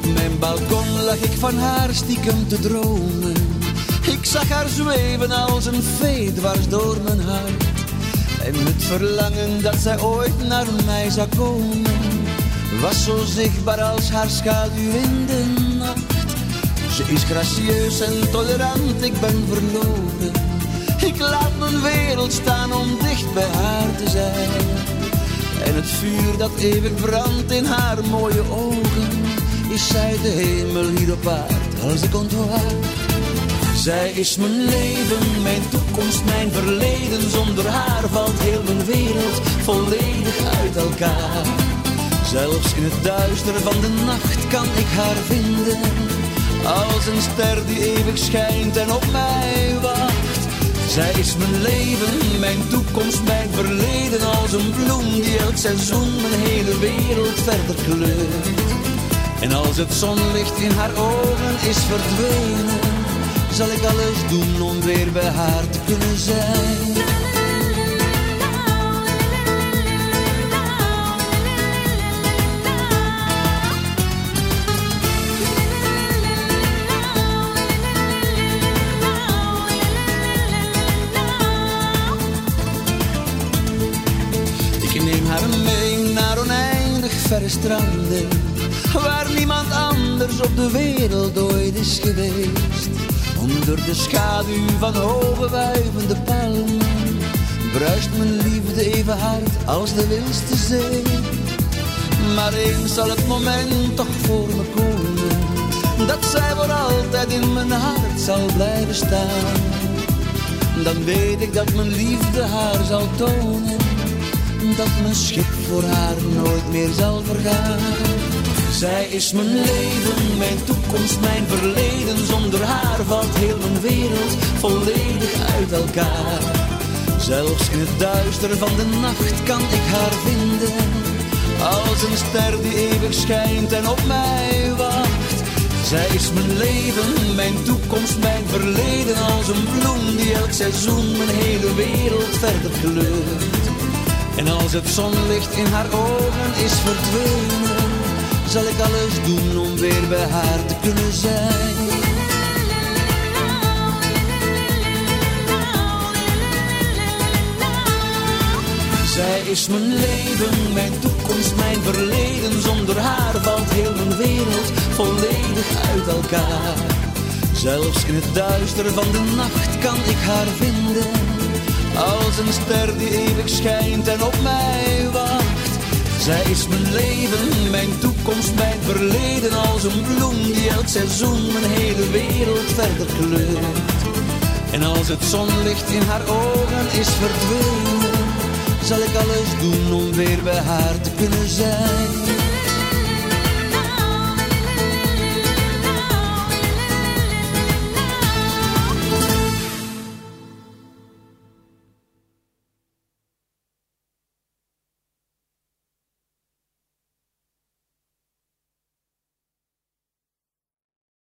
Op mijn balkon lag ik van haar stiekem te dromen. Ik zag haar zweven als een vee dwars door mijn hart. En het verlangen dat zij ooit naar mij zou komen was zo zichtbaar als haar schaduw in de nacht. Ze is gracieus en tolerant, ik ben verloren. Ik laat mijn wereld staan om dicht bij haar te zijn. En het vuur dat eeuwig brandt in haar mooie ogen, is zij de hemel hier op aarde als ik ontwaak. Zij is mijn leven, mijn toekomst, mijn verleden. Zonder haar valt heel mijn wereld volledig uit elkaar. Zelfs in het duister van de nacht kan ik haar vinden, als een ster die eeuwig schijnt en op mij wacht. Zij is mijn leven, mijn toekomst, mijn verleden. Als een bloem die elk seizoen mijn hele wereld verder kleurt. En als het zonlicht in haar ogen is verdwenen, zal ik alles doen om weer bij haar te kunnen zijn. Ik neem haar mee naar oneindig verre stranden, waar niemand anders op de wereld ooit is geweest. Onder de schaduw van hoge wuivende palmen bruist mijn liefde even hard als de wildste zee. Maar eens zal het moment toch voor me komen, dat zij voor altijd in mijn hart zal blijven staan. Dan weet ik dat mijn liefde haar zal tonen, dat mijn schip voor haar nooit meer zal vergaan. Zij is mijn leven, mijn toekomst, mijn verleden. Zonder haar valt heel mijn wereld volledig uit elkaar. Zelfs in het duister van de nacht kan ik haar vinden, als een ster die eeuwig schijnt en op mij wacht. Zij is mijn leven, mijn toekomst, mijn verleden. Als een bloem die elk seizoen mijn hele wereld verder kleurt. En als het zonlicht in haar ogen is verdwenen, zal ik alles doen om weer bij haar te kunnen zijn. Zij is mijn leven, mijn toekomst, mijn verleden. Zonder haar valt heel mijn wereld volledig uit elkaar. Zelfs in het duister van de nacht kan ik haar vinden, als een ster die eeuwig schijnt en op mij wacht. Zij is mijn leven, mijn toekomst, mijn verleden. Als een bloem die elk seizoen mijn hele wereld verder kleurt. En als het zonlicht in haar ogen is verdwenen, zal ik alles doen om weer bij haar te kunnen zijn.